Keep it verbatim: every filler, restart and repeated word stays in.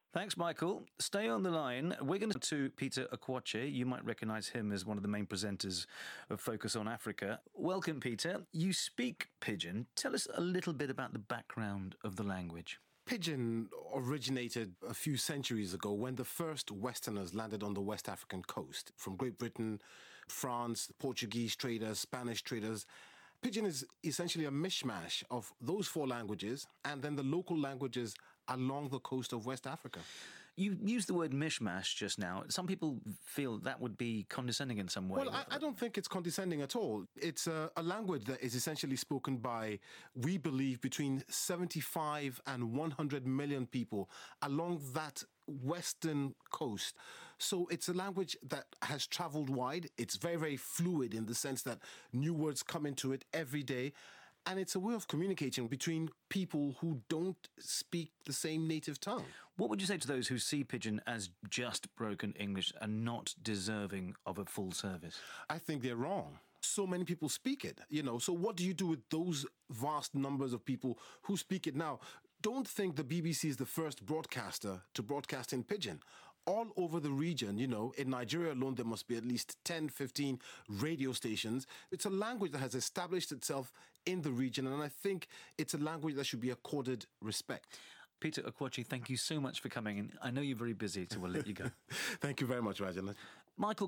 Thanks, Michael. Stay on the line. We're going to Peter Okwoche. You might recognise him as one of the main presenters of Focus on Africa. Welcome, Peter. You speak Pidgin. Tell us a little bit about the background of the language. Pidgin originated a few centuries ago when the first Westerners landed on the West African coast from Great Britain, France, Portuguese traders, Spanish traders. Pidgin is essentially a mishmash of those four languages and then the local languages along the coast of West Africa. You used the word mishmash just now. Some people feel that would be condescending in some way. Well, I, I don't think it's condescending at all. It's a, a language that is essentially spoken by, we believe, between seventy-five and one hundred million people along that western coast. So it's a language that has traveled wide. It's very, very fluid in the sense that new words come into it every day. And it's a way of communicating between people who don't speak the same native tongue. What would you say to those who see Pidgin as just broken English and not deserving of a full service? I think they're wrong. So many people speak it, you know. So what do you do with those vast numbers of people who speak it now? Don't think the B B C is the first broadcaster to broadcast in Pidgin. All over the region, you know, in Nigeria alone, there must be at least ten, fifteen radio stations. It's a language that has established itself in the region, and I think it's a language that should be accorded respect. Peter Okwoche, thank you so much for coming in. I know you're very busy, so we'll let you go. Thank you very much, Rajan. Michael